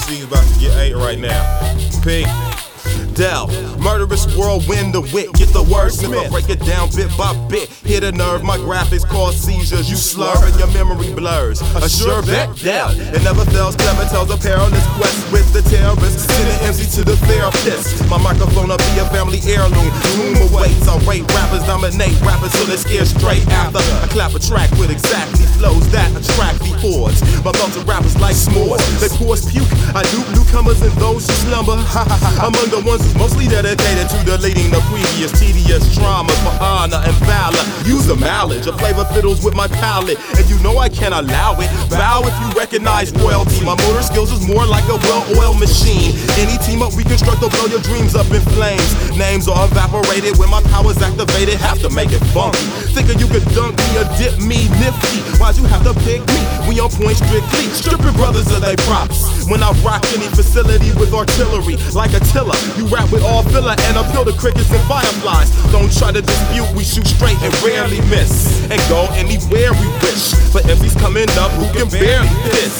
MC's about to get ate right now. P. Dell, murderous whirlwind, the wit, get the wordsmith, I break it down bit by bit, hit a nerve, my graphics cause seizures, you slur and your memory blurs, a sure bet, Dell, it never fails, clever tells a perilous quest with the terrorists, sending MC to the therapist, my microphone will be a family heirloom, room awaits, I rate rappers, dominate rappers till they scare straight after, I clap a track with exactly flows that attract the hordes, my melted rappers like s'mores, they force puke, I dupe newcomers and those who slumber, among the ones who's mostly dedicated to deleting the previous tedious trauma for honor and valor. Use the mileage, a flavor fiddles with my palate, and you know I can't allow it. Bow if you recognize royalty. My motor skills is more like a well-oiled machine. Any team up we construct will blow your dreams up in flames. Names are evaporated when my power's activated. Have to make it funky. Thinking you could dunk me or dip me nifty. Why'd you have to pick me? We on point strictly, stripping brothers of they props. When I rock any facility with artillery, like a tiller, you rap with all filler and appeal to crickets and fireflies. Don't try to dispute, we shoot straight and rarely miss, and go anywhere we wish. For MCs coming up who can barely piss.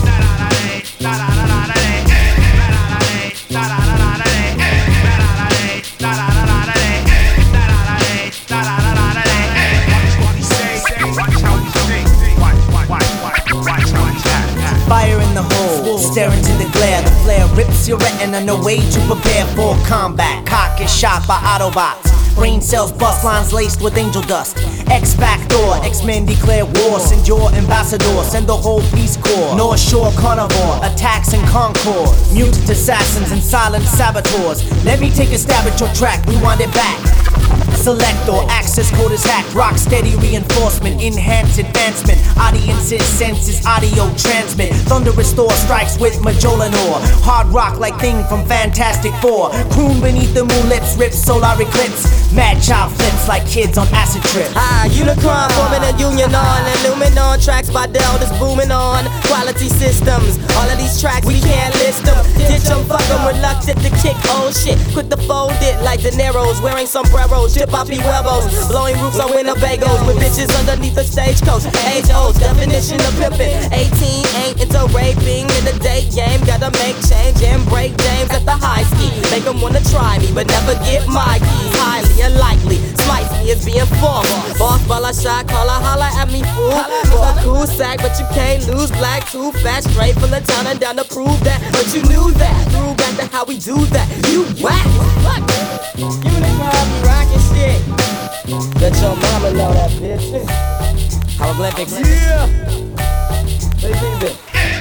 Fire in the hole, stare into the glare. The flare rips your retina, no way to prepare for combat. Cock is shot by Autobots. Brain cells bust, lines laced with angel dust. X-Factor, X-Men declare war. Send your ambassador, send the whole Peace Corps. North Shore carnivore, attacks and concord. Mutant assassins and silent saboteurs. Let me take a stab at your track, rewind it back. Select or access code is hacked. Rock steady reinforcement, enhance advancement. Audiences senses audio transmit. Thunder restore strikes with Majolanor. Hard rock like thing from Fantastic Four. Croon beneath the moon lips, rip solar eclipse. Mad child flips like kids on acid trip. Unicron forming a union on Illuminon tracks by Dell that's booming on quality systems. All of these tracks we can't list them. Ditch them, fuck them, reluctant to kick old shit. Quick to fold it like De Niro's wearing sombreros. Chip poppy huevos, blowing roofs on Winnebagos with bitches underneath the stagecoach. Age-old definition of pimpin'. 18 ain't into raping in the date game. Gotta make change and break games at the high ski. Make them wanna try me, but never get my keys. Highly unlikely, spicy is being forced. Boss ball a shot, call a holla at me, fool. With a cool sack, but you can't lose. Black, too fat, straight from the town and down to prove that. But you knew that, threw back to how we do that. You whack, fuck. Give me the crowd, me rockin' shit. Let your mama know that, bitch. Hieroglyphics. Yeah. Baby.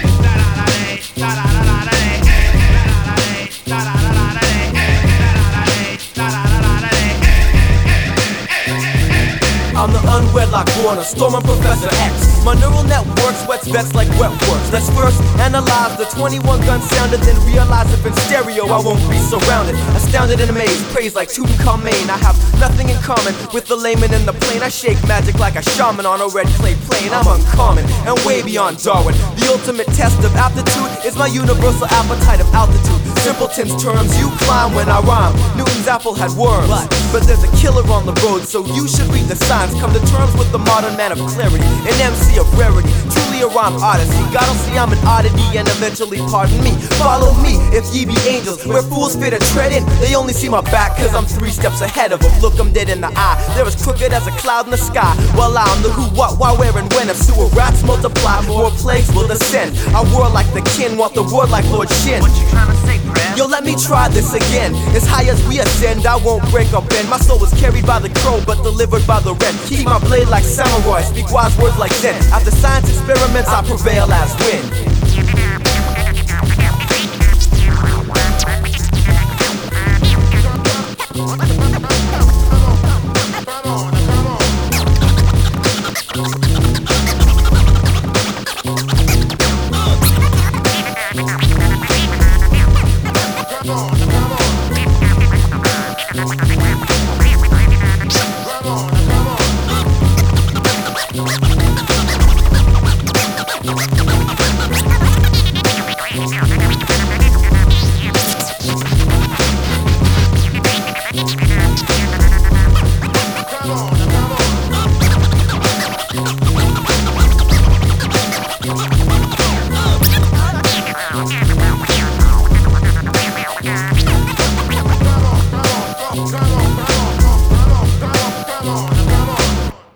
I'm the unwedlock born, a stormer Professor X. My neural network sweats vets like wet works. Let's first analyze the 21 gun sound and then realize if in stereo I won't be surrounded. Astounded and amazed, praised like Tutankhamen. I have nothing in common with the layman in the plane. I shake magic like a shaman on a red clay plane. I'm uncommon and way beyond Darwin. The ultimate test of aptitude is my universal appetite of altitude. Simpleton's terms, you climb when I rhyme. Newton's apple had worms, but there's a killer on the road, so you should read the signs. Come to terms with the modern man of clarity, an MC of rarity, truly a rhyme odyssey. God'll see I'm an oddity and eventually pardon me. Follow me if ye be angels, where fools fit a tread in. They only see my back cause I'm 3 steps ahead of them. Look them dead in the eye, they're as crooked as a cloud in the sky. While I'm the who, what, why, where, and when. If sewer rats multiply, more plagues will descend. I whirl like the kin, want the word like Lord Shin. What you trying to say, Brad? Yo, let me try this again. As high as we ascend, I won't break or bend. My soul was carried by the crow, but delivered by the red. Keep my blade like samurai, speak wise words like Zen. After science experiments, I prevail as win. Come on.